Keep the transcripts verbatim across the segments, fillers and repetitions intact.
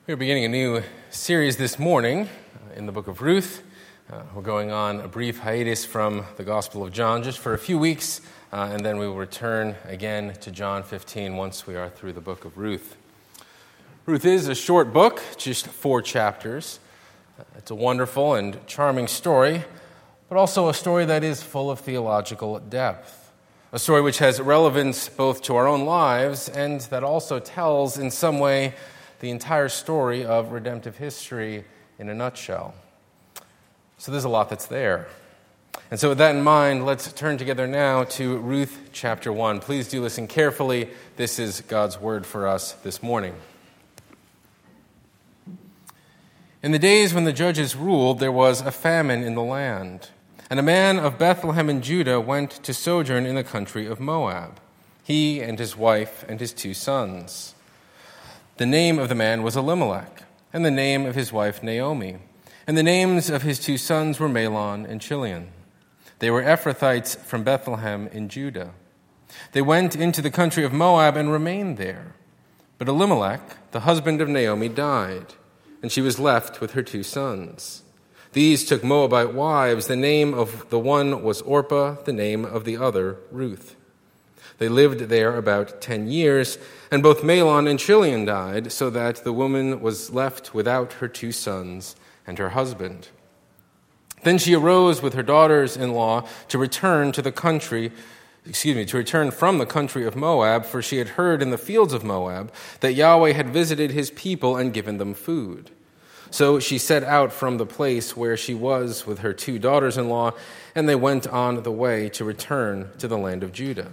We're beginning a new series this morning uh, in the book of Ruth. Uh, we're going on a brief hiatus from the Gospel of John just for a few weeks, uh, and then we will return again to John fifteen once we are through the book of Ruth. Ruth is a short book, just four chapters. Uh, it's a wonderful and charming story, but also a story that is full of theological depth. A story which has relevance both to our own lives and that also tells in some way the entire story of redemptive history in a nutshell. So there's a lot that's there. And so with that in mind, let's turn together now to Ruth chapter one. Please do listen carefully. This is God's word for us this morning. In the days when the judges ruled, there was a famine in the land. And a man of Bethlehem in Judah went to sojourn in the country of Moab, he and his wife and his two sons. The name of the man was Elimelech, and the name of his wife Naomi. And the names of his two sons were Mahlon and Chilion. They were Ephrathites from Bethlehem in Judah. They went into the country of Moab and remained there. But Elimelech, the husband of Naomi, died, and she was left with her two sons. These took Moabite wives. The name of the one was Orpah, the name of the other Ruth. They lived there about ten years, and both Mahlon and Chilion died, so that the woman was left without her two sons and her husband. Then she arose with her daughters-in-law to return to the country, excuse me, to return from the country of Moab, for she had heard in the fields of Moab that Yahweh had visited his people and given them food. So she set out from the place where she was with her two daughters-in-law, and they went on the way to return to the land of Judah.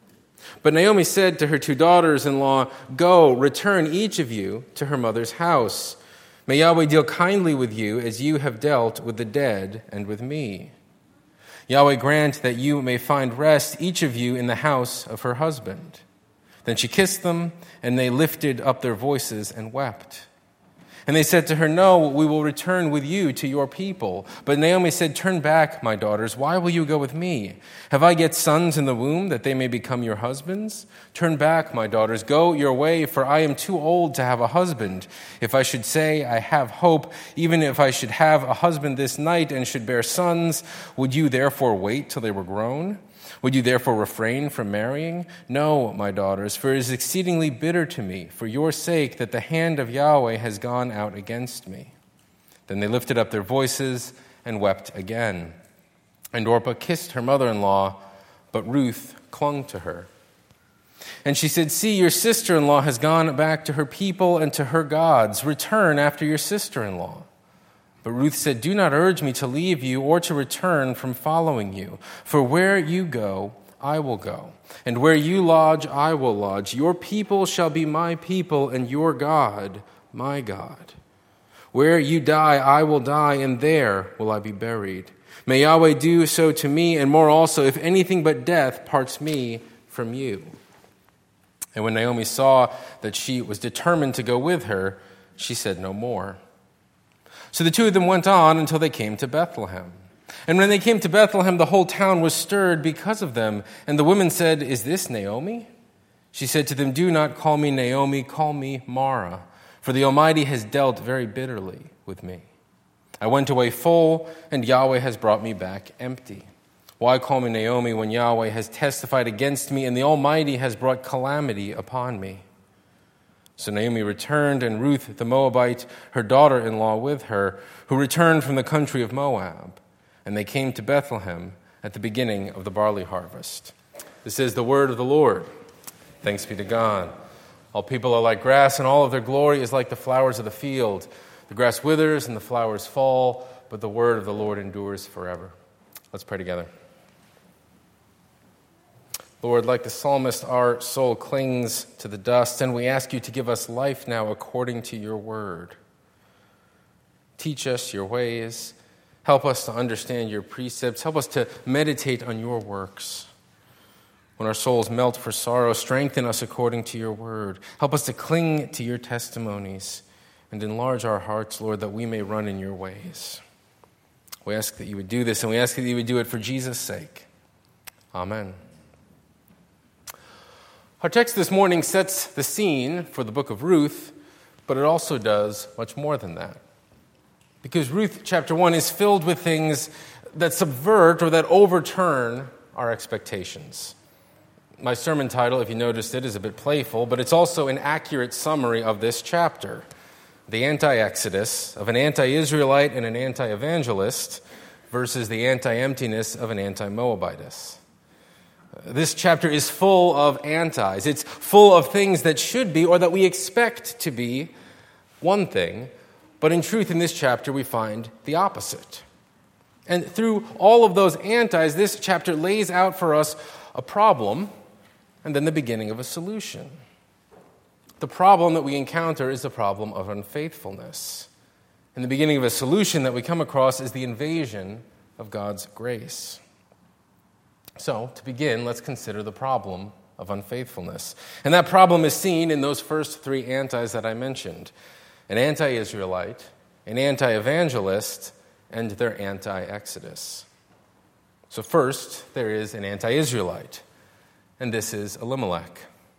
But Naomi said to her two daughters-in-law, "Go, return each of you to her mother's house. May Yahweh deal kindly with you as you have dealt with the dead and with me. Yahweh grant that you may find rest, each of you, in the house of her husband." Then she kissed them, and they lifted up their voices and wept. And they said to her, "No, we will return with you to your people." But Naomi said, "Turn back, my daughters. Why will you go with me? Have I yet sons in the womb that they may become your husbands? Turn back, my daughters. Go your way, for I am too old to have a husband. If I should say I have hope, even if I should have a husband this night and should bear sons, would you therefore wait till they were grown? Would you therefore refrain from marrying? No, my daughters, for it is exceedingly bitter to me, for your sake, that the hand of Yahweh has gone out against me." Then they lifted up their voices and wept again. And Orpah kissed her mother-in-law, but Ruth clung to her. And she said, "See, your sister-in-law has gone back to her people and to her gods. Return after your sister-in-law." But Ruth said, "Do not urge me to leave you or to return from following you. For where you go, I will go. And where you lodge, I will lodge. Your people shall be my people, and your God, my God. Where you die, I will die, and there will I be buried. May Yahweh do so to me, and more also, if anything but death parts me from you." And when Naomi saw that she was determined to go with her, she said no more. So the two of them went on until they came to Bethlehem. And when they came to Bethlehem, the whole town was stirred because of them. And the women said, "Is this Naomi?" She said to them, "Do not call me Naomi, call me Mara, for the Almighty has dealt very bitterly with me. I went away full, and Yahweh has brought me back empty. Why call me Naomi when Yahweh has testified against me, and the Almighty has brought calamity upon me?" So Naomi returned, and Ruth the Moabite, her daughter-in-law, with her, who returned from the country of Moab. And they came to Bethlehem at the beginning of the barley harvest. This is the word of the Lord. Thanks be to God. All people are like grass, and all of their glory is like the flowers of the field. The grass withers and the flowers fall, but the word of the Lord endures forever. Let's pray together. Lord, like the psalmist, our soul clings to the dust, and we ask you to give us life now according to your word. Teach us your ways. Help us to understand your precepts. Help us to meditate on your works. When our souls melt for sorrow, strengthen us according to your word. Help us to cling to your testimonies and enlarge our hearts, Lord, that we may run in your ways. We ask that you would do this, and we ask that you would do it for Jesus' sake. Amen. Our text this morning sets the scene for the book of Ruth But it also does much more than that. Because Ruth chapter one is filled with things that subvert or that overturn our expectations. My sermon title, if you noticed it, is a bit playful, but it's also an accurate summary of this chapter. The anti-Exodus of an anti-Israelite and an anti-evangelist versus the anti-emptiness of an anti-Moabitess. This chapter is full of antis. It's full of things that should be or that we expect to be one thing, but in truth in this chapter we find the opposite. And through all of those antis, this chapter lays out for us a problem and then the beginning of a solution. The problem that we encounter is the problem of unfaithfulness. And the beginning of a solution that we come across is the invasion of God's grace. So, to begin, let's consider the problem of unfaithfulness. And that problem is seen in those first three antis that I mentioned: an anti-Israelite, an anti-evangelist, and their anti-Exodus. So first, there is an anti-Israelite, and this is Elimelech.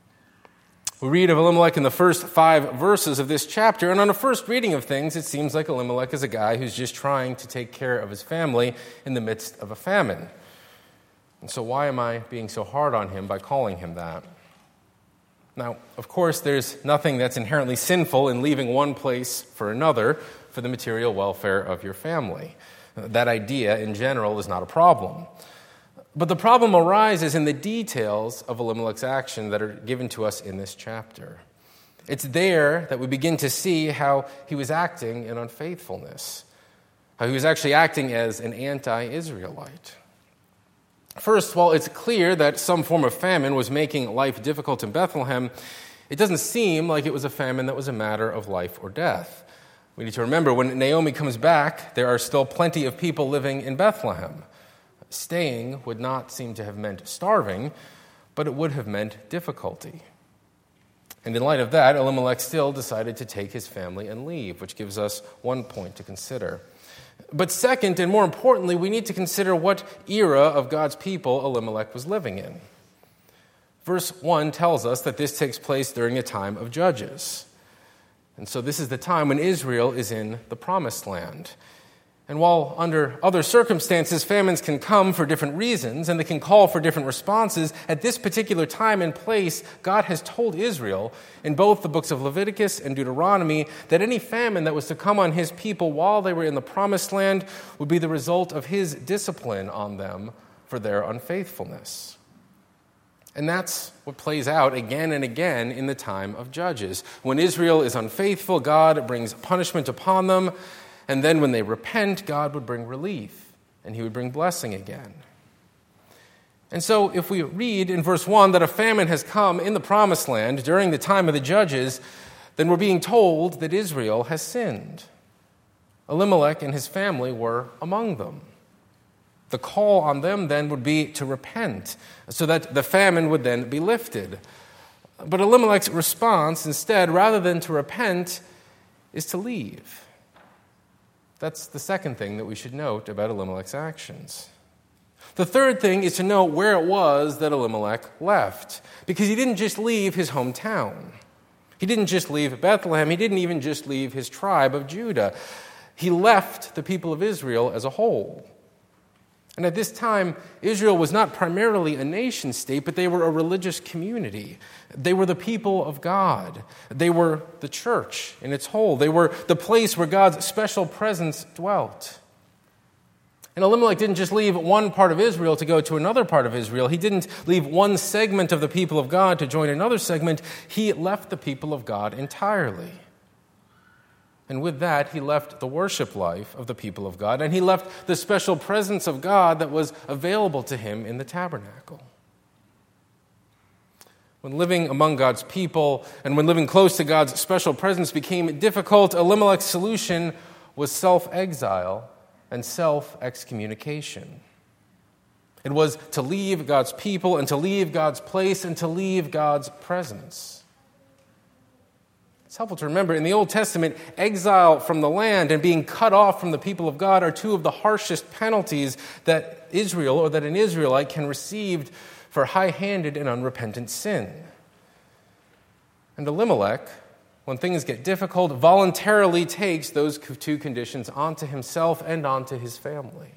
We read of Elimelech in the first five verses of this chapter, and on a first reading of things, it seems like Elimelech is a guy who's just trying to take care of his family in the midst of a famine. And so why am I being so hard on him by calling him that? Now, of course, there's nothing that's inherently sinful in leaving one place for another for the material welfare of your family. That idea, in general, is not a problem. But the problem arises in the details of Elimelech's action that are given to us in this chapter. It's there that we begin to see how he was acting in unfaithfulness, how he was actually acting as an anti-Israelite. First, while it's clear that some form of famine was making life difficult in Bethlehem, it doesn't seem like it was a famine that was a matter of life or death. We need to remember when Naomi comes back, there are still plenty of people living in Bethlehem. Staying would not seem to have meant starving, but it would have meant difficulty. And in light of that, Elimelech still decided to take his family and leave, which gives us one point to consider. But second, and more importantly, we need to consider what era of God's people Elimelech was living in. Verse one tells us that this takes place during a time of judges. And so this is the time when Israel is in the promised land. And while under other circumstances famines can come for different reasons and they can call for different responses, at this particular time and place, God has told Israel in both the books of Leviticus and Deuteronomy that any famine that was to come on his people while they were in the promised land would be the result of his discipline on them for their unfaithfulness. And that's what plays out again and again in the time of Judges. When Israel is unfaithful, God brings punishment upon them. And then when they repent, God would bring relief, and he would bring blessing again. And so if we read in verse one that a famine has come in the promised land during the time of the judges, then we're being told that Israel has sinned. Elimelech and his family were among them. The call on them then would be to repent, so that the famine would then be lifted. But Elimelech's response instead, rather than to repent, is to leave. That's the second thing that we should note about Elimelech's actions. The third thing is to note where it was that Elimelech left, because he didn't just leave his hometown. He didn't just leave Bethlehem. He didn't even just leave his tribe of Judah. He left the people of Israel as a whole. And at this time, Israel was not primarily a nation state, but they were a religious community. They were the people of God. They were the church in its whole. They were the place where God's special presence dwelt. And Elimelech didn't just leave one part of Israel to go to another part of Israel. He didn't leave one segment of the people of God to join another segment. He left the people of God entirely. And with that, he left the worship life of the people of God, and he left the special presence of God that was available to him in the tabernacle. When living among God's people and when living close to God's special presence became difficult, Elimelech's solution was self-exile and self-excommunication. It was to leave God's people and to leave God's place and to leave God's presence. It's helpful to remember, in the Old Testament, exile from the land and being cut off from the people of God are two of the harshest penalties that Israel or that an Israelite can receive for high-handed and unrepentant sin. And Elimelech when things get difficult, voluntarily takes those two conditions onto himself and onto his family.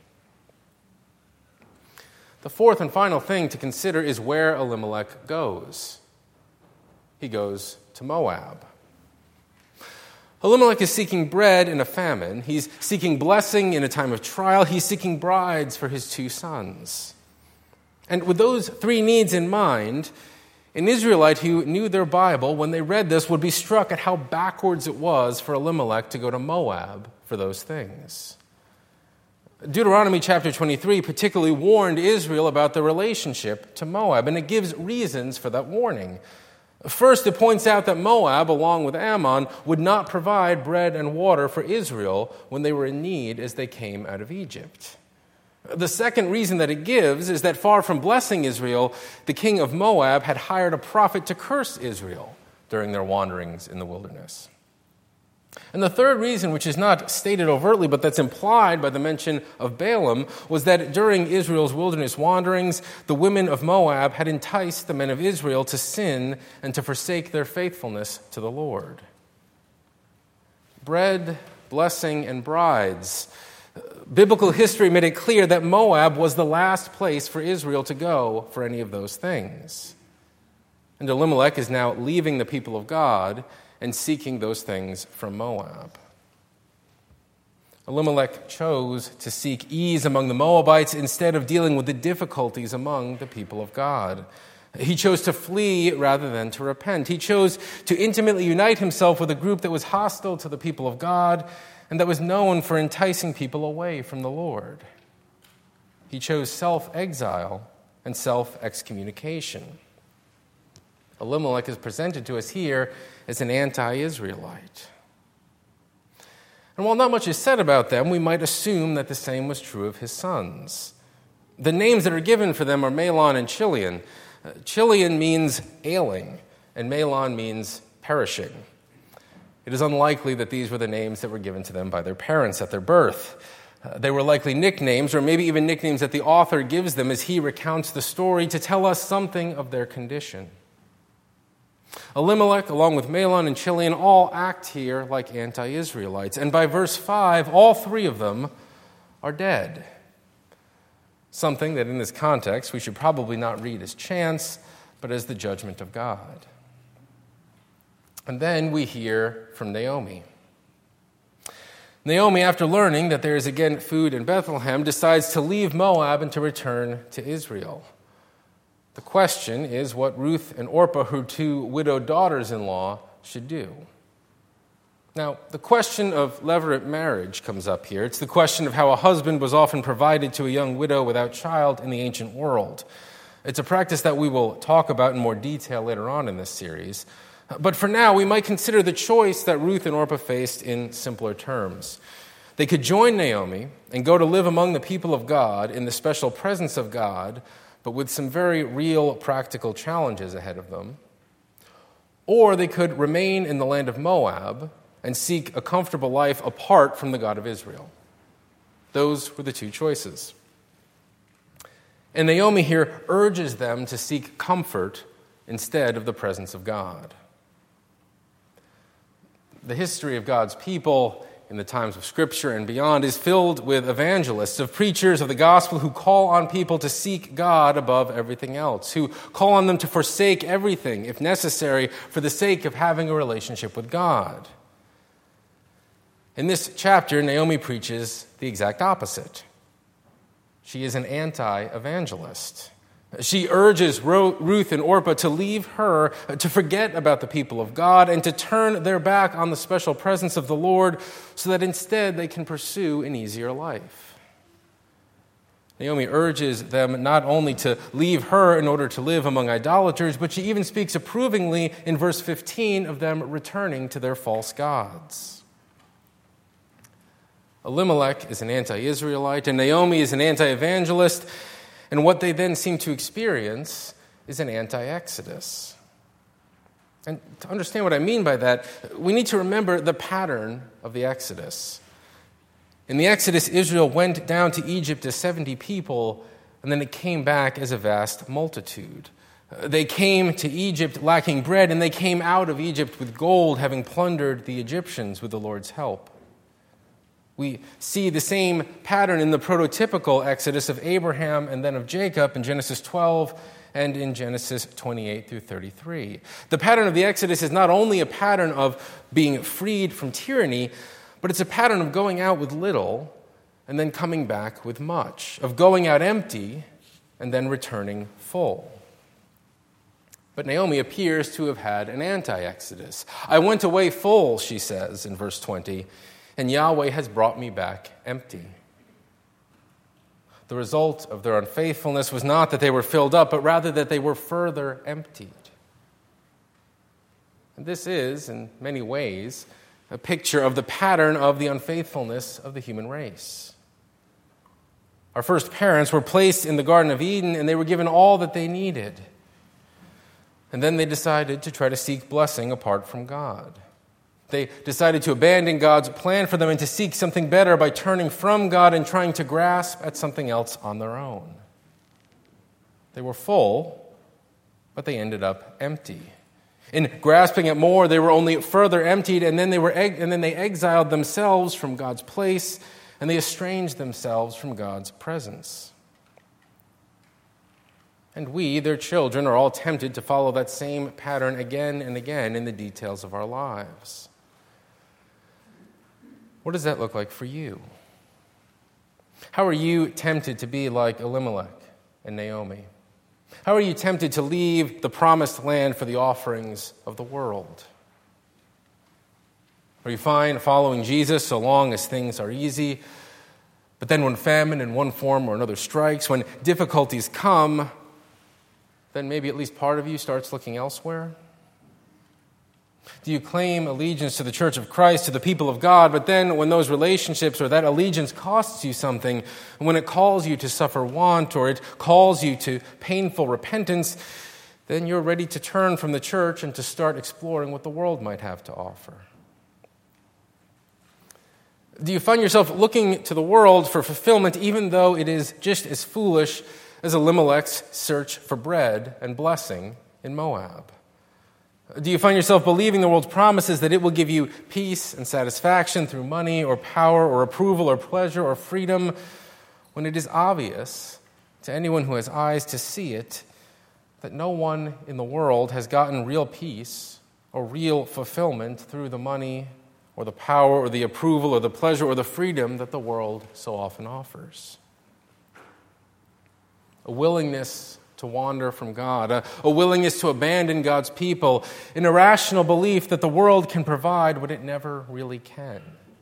The fourth and final thing to consider is where Elimelech goes. He goes to Moab. Elimelech is seeking bread in a famine. He's seeking blessing in a time of trial. He's seeking brides for his two sons. And with those three needs in mind, an Israelite who knew their Bible, when they read this, would be struck at how backwards it was for Elimelech to go to Moab for those things. Deuteronomy chapter twenty-three particularly warned Israel about the relationship to Moab, and it gives reasons for that warning. First, it points out that Moab, along with Ammon, would not provide bread and water for Israel when they were in need as they came out of Egypt. The second reason that it gives is that far from blessing Israel, the king of Moab had hired a prophet to curse Israel during their wanderings in the wilderness. And the third reason, which is not stated overtly, but that's implied by the mention of Balaam, was that during Israel's wilderness wanderings, the women of Moab had enticed the men of Israel to sin and to forsake their faithfulness to the Lord. Bread, blessing, and brides. Biblical history made it clear that Moab was the last place for Israel to go for any of those things. And Elimelech is now leaving the people of God and seeking those things from Moab. Elimelech chose to seek ease among the Moabites instead of dealing with the difficulties among the people of God. He chose to flee rather than to repent. He chose to intimately unite himself with a group that was hostile to the people of God and that was known for enticing people away from the Lord. He chose self-exile and self-excommunication. Elimelech is presented to us here as an anti-Israelite. And while not much is said about them, we might assume that the same was true of his sons. The names that are given for them are Mahlon and Chilion. Uh, Chilion means ailing, and Mahlon means perishing. It is unlikely that these were the names that were given to them by their parents at their birth. Uh, they were likely nicknames, or maybe even nicknames that the author gives them as he recounts the story to tell us something of their condition. Elimelech, along with Mahlon and Chilion, all act here like anti-Israelites. And by verse five, all three of them are dead. Something that in this context we should probably not read as chance, but as the judgment of God. And then we hear from Naomi. Naomi, after learning that there is again food in Bethlehem, decides to leave Moab and to return to Israel. The question is what Ruth and Orpah, her two widowed daughters-in-law, should do. Now, the question of levirate marriage comes up here. It's the question of how a husband was often provided to a young widow without child in the ancient world. It's a practice that we will talk about in more detail later on in this series. But for now, we might consider the choice that Ruth and Orpah faced in simpler terms. They could join Naomi and go to live among the people of God in the special presence of God, but with some very real practical challenges ahead of them. Or they could remain in the land of Moab and seek a comfortable life apart from the God of Israel. Those were the two choices. And Naomi here urges them to seek comfort instead of the presence of God. The history of God's people in the times of Scripture and beyond is filled with evangelists, of preachers of the gospel who call on people to seek God above everything else, who call on them to forsake everything, if necessary, for the sake of having a relationship with God. In this chapter, Naomi preaches the exact opposite. She is an anti-evangelist. She urges Ruth and Orpah to leave her, to forget about the people of God, and to turn their back on the special presence of the Lord so that instead they can pursue an easier life. Naomi urges them not only to leave her in order to live among idolaters, but she even speaks approvingly in verse fifteen of them returning to their false gods. Elimelech is an anti-Israelite, and Naomi is an anti-evangelist. And what they then seem to experience is an anti-Exodus. And to understand what I mean by that, we need to remember the pattern of the Exodus. In the Exodus, Israel went down to Egypt as seventy people, and then it came back as a vast multitude. They came to Egypt lacking bread, and they came out of Egypt with gold, having plundered the Egyptians with the Lord's help. We see the same pattern in the prototypical exodus of Abraham and then of Jacob in Genesis twelve and in Genesis twenty-eight through thirty-three. The pattern of the exodus is not only a pattern of being freed from tyranny, but it's a pattern of going out with little and then coming back with much, of going out empty and then returning full. But Naomi appears to have had an anti-exodus. I went away full, she says in verse twenty, and Yahweh has brought me back empty. The result of their unfaithfulness was not that they were filled up, but rather that they were further emptied. And this is, in many ways, a picture of the pattern of the unfaithfulness of the human race. Our first parents were placed in the Garden of Eden, and they were given all that they needed. And then they decided to try to seek blessing apart from God. They decided to abandon God's plan for them and to seek something better by turning from God and trying to grasp at something else on their own. They were full, but they ended up empty. In grasping at more, they were only further emptied, and then they were and then they exiled themselves from God's place, and they estranged themselves from God's presence. And we, their children, are all tempted to follow that same pattern again and again in the details of our lives. What does that look like for you? How are you tempted to be like Elimelech and Naomi? How are you tempted to leave the promised land for the offerings of the world? Are you fine following Jesus so long as things are easy? But then when famine in one form or another strikes, when difficulties come, then maybe at least part of you starts looking elsewhere? Do you claim allegiance to the Church of Christ, to the people of God, but then when those relationships or that allegiance costs you something, when it calls you to suffer want or it calls you to painful repentance, then you're ready to turn from the church and to start exploring what the world might have to offer? Do you find yourself looking to the world for fulfillment even though it is just as foolish as Elimelech's search for bread and blessing in Moab? Do you find yourself believing the world's promises that it will give you peace and satisfaction through money or power or approval or pleasure or freedom, when it is obvious to anyone who has eyes to see it that no one in the world has gotten real peace or real fulfillment through the money or the power or the approval or the pleasure or the freedom that the world so often offers? A willingness to wander from God, a, a willingness to abandon God's people, an irrational belief that the world can provide what it never really can.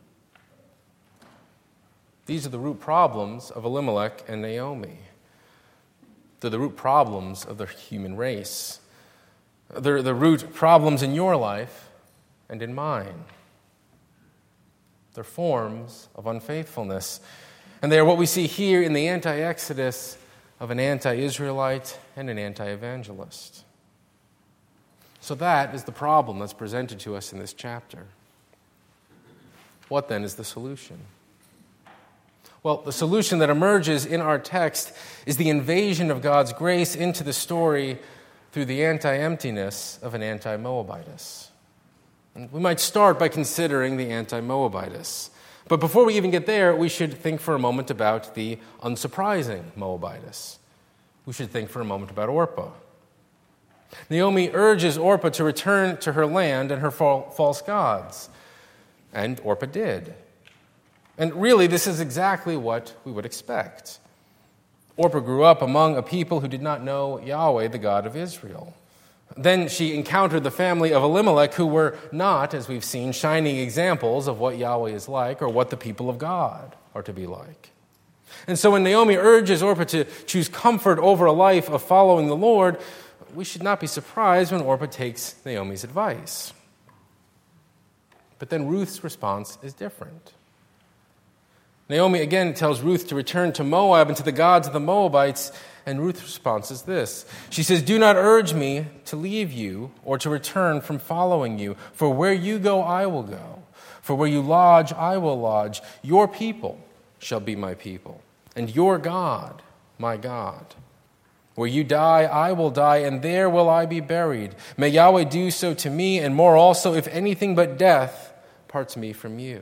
These are the root problems of Elimelech and Naomi. They're the root problems of the human race. They're the root problems in your life and in mine. They're forms of unfaithfulness. And they are what we see here in the anti-Exodus of an anti-Israelite and an anti-evangelist. So that is the problem that's presented to us in this chapter. What then is the solution? Well, the solution that emerges in our text is the invasion of God's grace into the story through the anti-emptiness of an anti-Moabitess. And we might start by considering the anti-Moabitess. But before we even get there, we should think for a moment about the unsurprising Moabitess. We should think for a moment about Orpah. Naomi urges Orpah to return to her land and her false gods. And Orpah did. And really, this is exactly what we would expect. Orpah grew up among a people who did not know Yahweh, the God of Israel. Then she encountered the family of Elimelech, who were not, as we've seen, shining examples of what Yahweh is like or what the people of God are to be like. And so when Naomi urges Orpah to choose comfort over a life of following the Lord, we should not be surprised when Orpah takes Naomi's advice. But then Ruth's response is different. Naomi again tells Ruth to return to Moab and to the gods of the Moabites, and Ruth's response is this. She says, "Do not urge me to leave you or to return from following you, for where you go, I will go. For where you lodge, I will lodge. Your people shall be my people, and your God, my God." Where you die, I will die, and there will I be buried. May Yahweh do so to me, and more also, if anything but death parts me from you."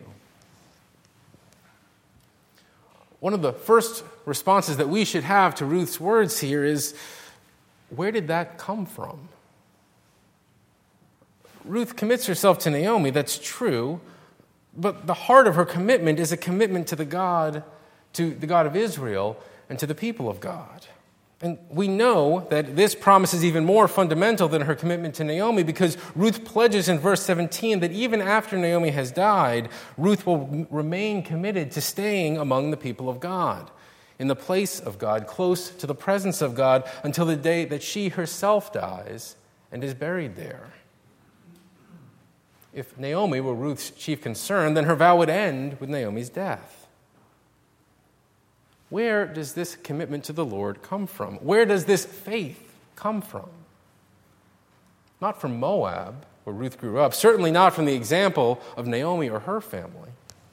One of the first responses that we should have to Ruth's words here is, where did that come from? Ruth commits herself to Naomi, that's true, but the heart of her commitment is a commitment to the God, to the God of Israel, and to the people of God. And we know that this promise is even more fundamental than her commitment to Naomi, because Ruth pledges in verse seventeen that even after Naomi has died, Ruth will remain committed to staying among the people of God, in the place of God, close to the presence of God, until the day that she herself dies and is buried there. If Naomi were Ruth's chief concern, then her vow would end with Naomi's death. Where does this commitment to the Lord come from? Where does this faith come from? Not from Moab, where Ruth grew up. Certainly not from the example of Naomi or her family.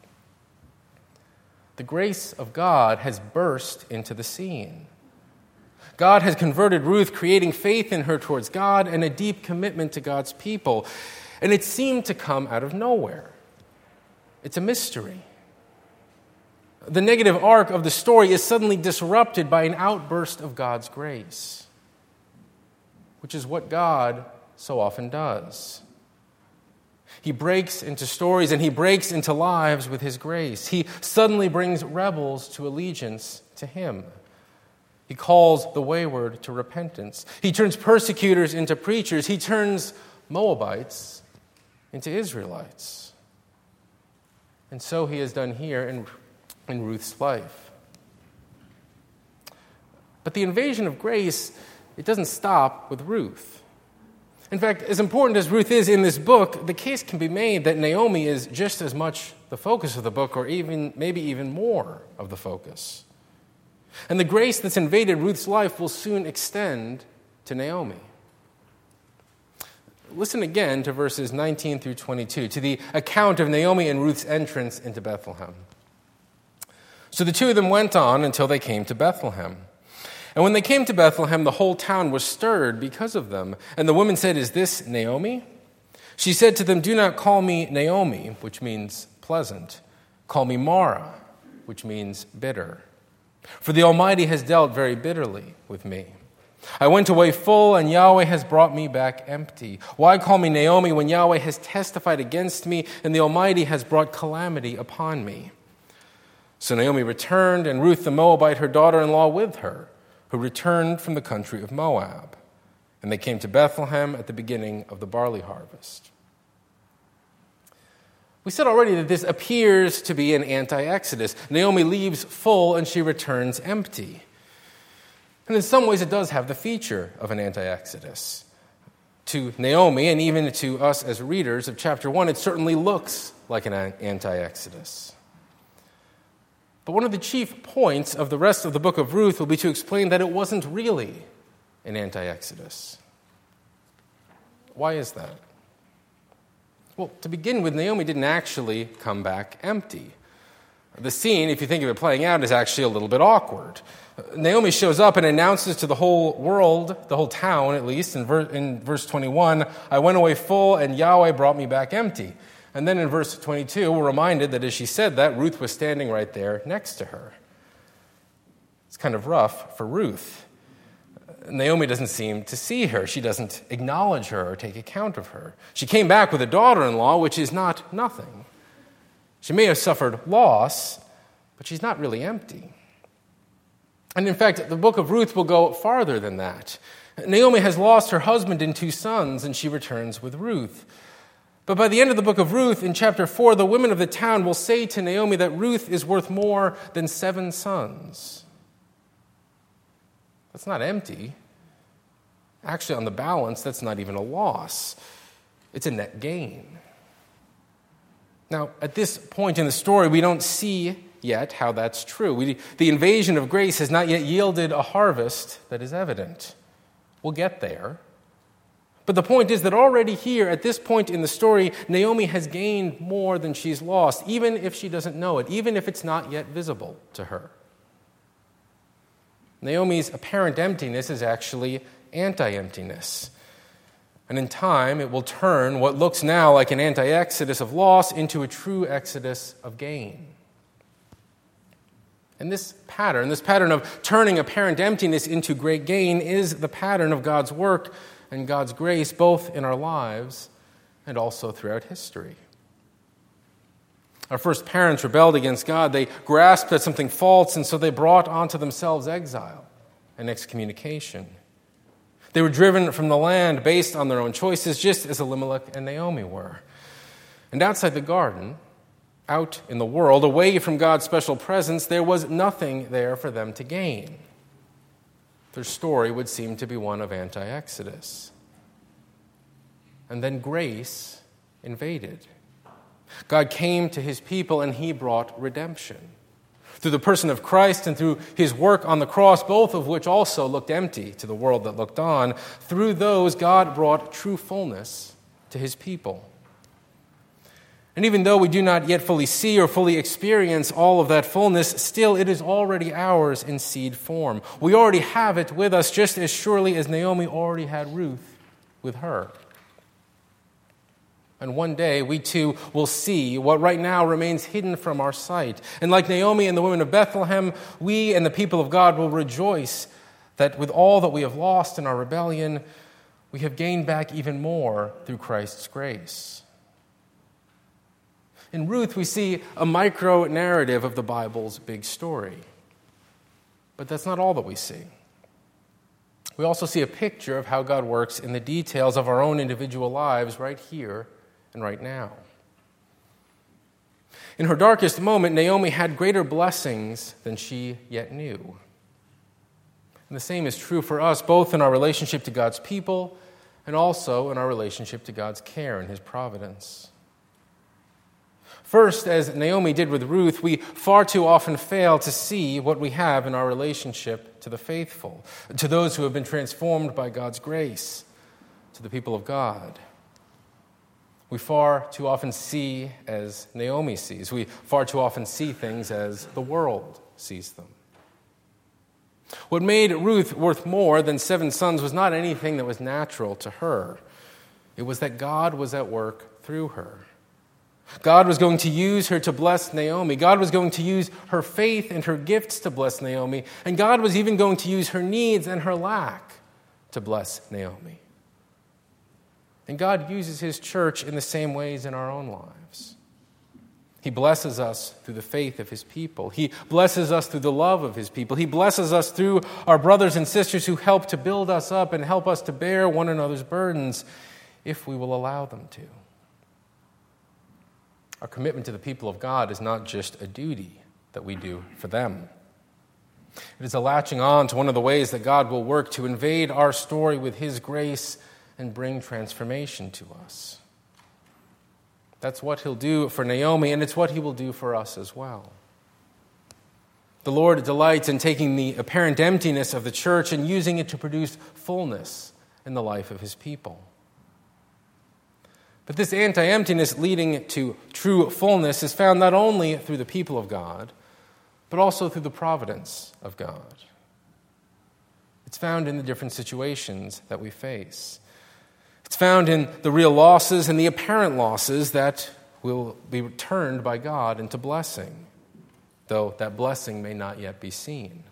The grace of God has burst into the scene. God has converted Ruth, creating faith in her towards God and a deep commitment to God's people. And it seemed to come out of nowhere. It's a mystery. The negative arc of the story is suddenly disrupted by an outburst of God's grace, which is what God so often does. He breaks into stories and he breaks into lives with his grace. He suddenly brings rebels to allegiance to him. He calls the wayward to repentance. He turns persecutors into preachers. He turns Moabites into Israelites. And so he has done here in in Ruth's life. But the invasion of grace, it doesn't stop with Ruth. In fact, as important as Ruth is in this book, the case can be made that Naomi is just as much the focus of the book, or even maybe even more of the focus. And the grace that's invaded Ruth's life will soon extend to Naomi. Listen again to verses nineteen through twenty-two, to the account of Naomi and Ruth's entrance into Bethlehem. So the two of them went on until they came to Bethlehem. And when they came to Bethlehem, the whole town was stirred because of them. And the woman said, "Is this Naomi?" She said to them, "Do not call me Naomi," which means pleasant. "Call me Mara," which means bitter. For the Almighty has dealt very bitterly with me. I went away full, and Yahweh has brought me back empty. Why call me Naomi when Yahweh has testified against me, and the Almighty has brought calamity upon me? So Naomi returned, and Ruth the Moabite, her daughter-in-law, with her, who returned from the country of Moab. And they came to Bethlehem at the beginning of the barley harvest. We said already that this appears to be an anti-Exodus. Naomi leaves full, and she returns empty. And in some ways, it does have the feature of an anti-Exodus. To Naomi, and even to us as readers of chapter one, it certainly looks like an anti-Exodus. But one of the chief points of the rest of the book of Ruth will be to explain that it wasn't really an anti-Exodus. Why is that? Well, to begin with, Naomi didn't actually come back empty. The scene, if you think of it playing out, is actually a little bit awkward. Naomi shows up and announces to the whole world, the whole town at least, in, ver- in verse twenty-one, "I went away full, and Yahweh brought me back empty." And then in verse twenty-two, we're reminded that as she said that, Ruth was standing right there next to her. It's kind of rough for Ruth. Naomi doesn't seem to see her. She doesn't acknowledge her or take account of her. She came back with a daughter-in-law, which is not nothing. She may have suffered loss, but she's not really empty. And in fact, the book of Ruth will go farther than that. Naomi has lost her husband and two sons, and she returns with Ruth. But by the end of the book of Ruth, in chapter four, the women of the town will say to Naomi that Ruth is worth more than seven sons. That's not empty. Actually, on the balance, that's not even a loss. It's a net gain. Now, at this point in the story, we don't see yet how that's true. We, the invasion of grace has not yet yielded a harvest that is evident. We'll get there. But the point is that already here, at this point in the story, Naomi has gained more than she's lost, even if she doesn't know it, even if it's not yet visible to her. Naomi's apparent emptiness is actually anti-emptiness. And in time, it will turn what looks now like an anti-exodus of loss into a true exodus of gain. And this pattern, this pattern of turning apparent emptiness into great gain, is the pattern of God's work and God's grace, both in our lives and also throughout history. Our first parents rebelled against God. They grasped at something false, and so they brought onto themselves exile and excommunication. They were driven from the land based on their own choices, just as Elimelech and Naomi were. And outside the garden, out in the world, away from God's special presence, there was nothing there for them to gain. Their story would seem to be one of anti-exodus. And then grace invaded. God came to his people and he brought redemption. Through the person of Christ and through his work on the cross, both of which also looked empty to the world that looked on, through those God brought true fullness to his people. And even though we do not yet fully see or fully experience all of that fullness, still it is already ours in seed form. We already have it with us just as surely as Naomi already had Ruth with her. And one day, we too will see what right now remains hidden from our sight. And like Naomi and the women of Bethlehem, we and the people of God will rejoice that with all that we have lost in our rebellion, we have gained back even more through Christ's grace. In Ruth, we see a micro-narrative of the Bible's big story. But that's not all that we see. We also see a picture of how God works in the details of our own individual lives right here and right now. In her darkest moment, Naomi had greater blessings than she yet knew. And the same is true for us, both in our relationship to God's people and also in our relationship to God's care and his providence. First, as Naomi did with Ruth, we far too often fail to see what we have in our relationship to the faithful, to those who have been transformed by God's grace, to the people of God. We far too often see as Naomi sees. We far too often see things as the world sees them. What made Ruth worth more than seven sons was not anything that was natural to her. It was that God was at work through her. God was going to use her to bless Naomi. God was going to use her faith and her gifts to bless Naomi. And God was even going to use her needs and her lack to bless Naomi. And God uses his church in the same ways in our own lives. He blesses us through the faith of his people. He blesses us through the love of his people. He blesses us through our brothers and sisters who help to build us up and help us to bear one another's burdens if we will allow them to. Our commitment to the people of God is not just a duty that we do for them. It is a latching on to one of the ways that God will work to invade our story with his grace and bring transformation to us. That's what he'll do for Naomi, and it's what he will do for us as well. The Lord delights in taking the apparent emptiness of the church and using it to produce fullness in the life of his people. But this anti-emptiness leading to true fullness is found not only through the people of God, but also through the providence of God. It's found in the different situations that we face. It's found in the real losses and the apparent losses that will be turned by God into blessing, though that blessing may not yet be seen.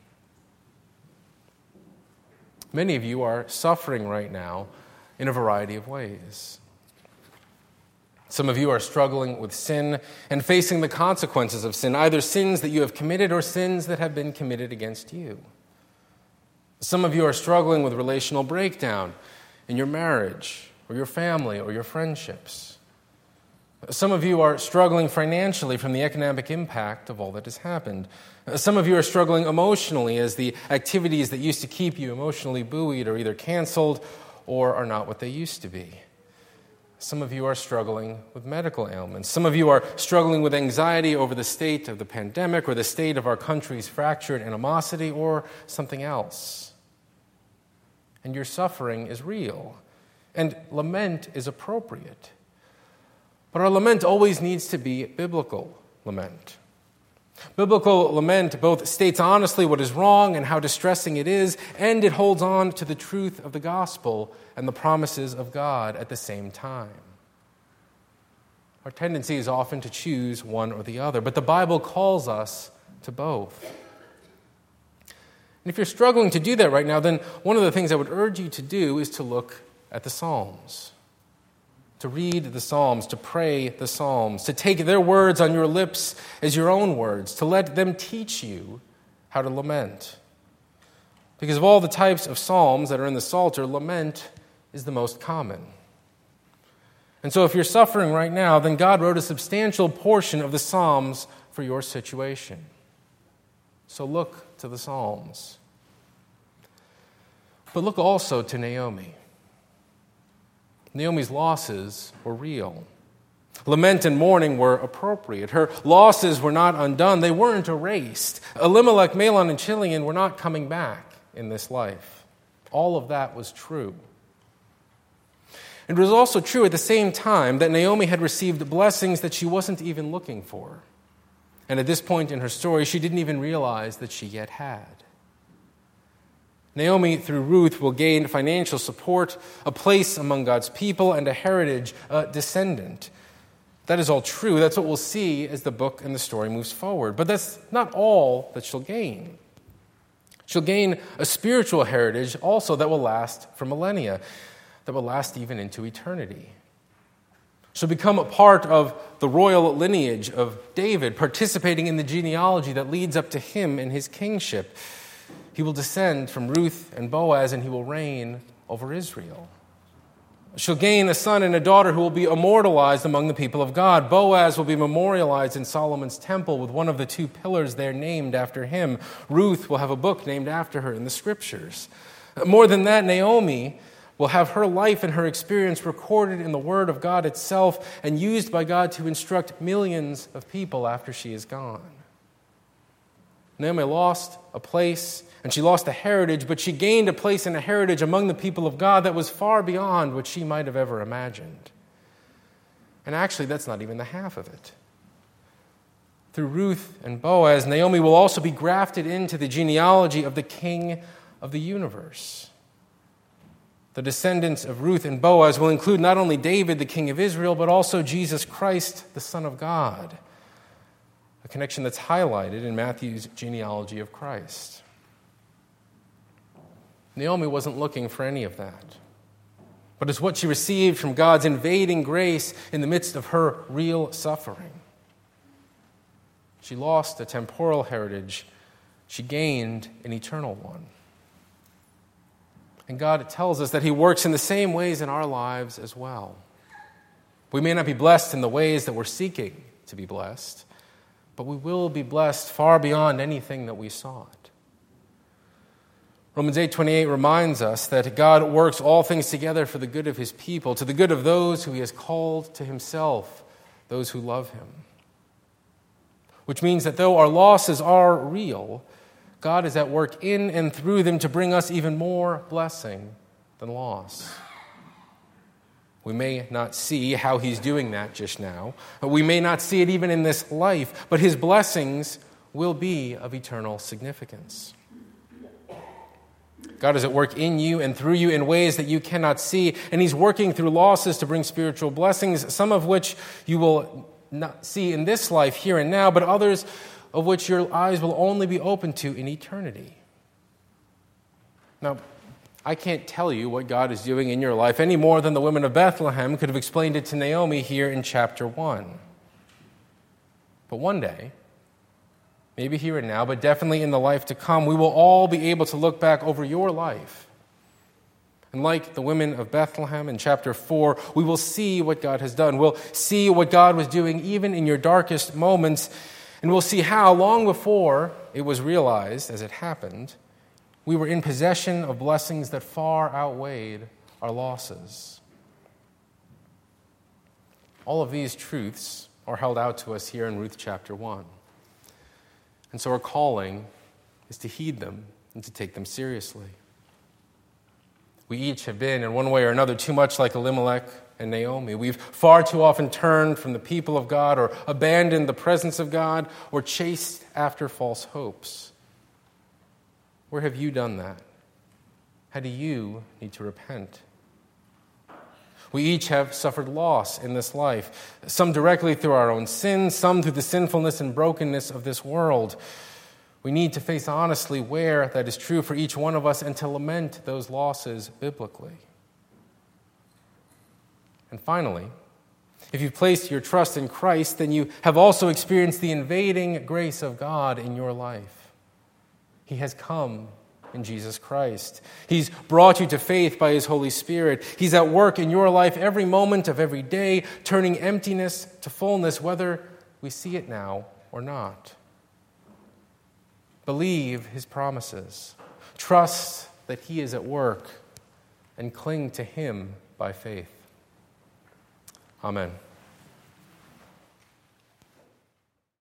Many of you are suffering right now in a variety of ways. Some of you are struggling with sin and facing the consequences of sin, either sins that you have committed or sins that have been committed against you. Some of you are struggling with relational breakdown in your marriage or your family or your friendships. Some of you are struggling financially from the economic impact of all that has happened. Some of you are struggling emotionally as the activities that used to keep you emotionally buoyed are either canceled or are not what they used to be. Some of you are struggling with medical ailments. Some of you are struggling with anxiety over the state of the pandemic or the state of our country's fractured animosity or something else. And your suffering is real, and lament is appropriate. But our lament always needs to be biblical lament. Biblical lament both states honestly what is wrong and how distressing it is, and it holds on to the truth of the gospel and the promises of God at the same time. Our tendency is often to choose one or the other, but the Bible calls us to both. And if you're struggling to do that right now, then one of the things I would urge you to do is to look at the Psalms. To read the Psalms, to pray the Psalms, to take their words on your lips as your own words, to let them teach you how to lament. Because of all the types of Psalms that are in the Psalter, lament is the most common. And so if you're suffering right now, then God wrote a substantial portion of the Psalms for your situation. So look to the Psalms. But look also to Naomi. Naomi's losses were real. Lament and mourning were appropriate. Her losses were not undone. They weren't erased. Elimelech, Mahlon, and Chilion were not coming back in this life. All of that was true. It was also true at the same time that Naomi had received blessings that she wasn't even looking for. And at this point in her story, she didn't even realize that she yet had. Naomi, through Ruth, will gain financial support, a place among God's people, and a heritage, a descendant. That is all true. That's what we'll see as the book and the story moves forward. But that's not all that she'll gain. She'll gain a spiritual heritage also that will last for millennia, that will last even into eternity. She'll become a part of the royal lineage of David, participating in the genealogy that leads up to him and his kingship. He will descend from Ruth and Boaz, and he will reign over Israel. She'll gain a son and a daughter who will be immortalized among the people of God. Boaz will be memorialized in Solomon's temple with one of the two pillars there named after him. Ruth will have a book named after her in the Scriptures. More than that, Naomi will have her life and her experience recorded in the Word of God itself and used by God to instruct millions of people after she is gone. Naomi lost a place and she lost a heritage, but she gained a place and a heritage among the people of God that was far beyond what she might have ever imagined. And actually, that's not even the half of it. Through Ruth and Boaz, Naomi will also be grafted into the genealogy of the King of the universe. The descendants of Ruth and Boaz will include not only David, the King of Israel, but also Jesus Christ, the Son of God. A connection that's highlighted in Matthew's genealogy of Christ. Naomi wasn't looking for any of that, but it's what she received from God's invading grace in the midst of her real suffering. She lost a temporal heritage. She gained an eternal one. And God tells us that He works in the same ways in our lives as well. We may not be blessed in the ways that we're seeking to be blessed, but we will be blessed far beyond anything that we sought. Romans eight twenty-eight reminds us that God works all things together for the good of His people, to the good of those who He has called to Himself, those who love Him. Which means that though our losses are real, God is at work in and through them to bring us even more blessing than loss. We may not see how He's doing that just now. We may not see it even in this life, but His blessings will be of eternal significance. God is at work in you and through you in ways that you cannot see, and He's working through losses to bring spiritual blessings, some of which you will not see in this life here and now, but others of which your eyes will only be open to in eternity. Now, I can't tell you what God is doing in your life any more than the women of Bethlehem could have explained it to Naomi here in chapter one. But one day, maybe here and now, but definitely in the life to come, we will all be able to look back over your life. And like the women of Bethlehem in chapter four, we will see what God has done. We'll see what God was doing even in your darkest moments, and we'll see how, long before it was realized as it happened, we were in possession of blessings that far outweighed our losses. All of these truths are held out to us here in Ruth chapter one. And so our calling is to heed them and to take them seriously. We each have been, in one way or another, too much like Elimelech, and Naomi. We've far too often turned from the people of God or abandoned the presence of God or chased after false hopes. Where have you done that? How do you need to repent? We each have suffered loss in this life, some directly through our own sins, some through the sinfulness and brokenness of this world. We need to face honestly where that is true for each one of us and to lament those losses biblically. And finally, if you've placed your trust in Christ, then you have also experienced the invading grace of God in your life. He has come in Jesus Christ. He's brought you to faith by His Holy Spirit. He's at work in your life every moment of every day, turning emptiness to fullness, whether we see it now or not. Believe His promises. Trust that He is at work, and cling to Him by faith. Amen.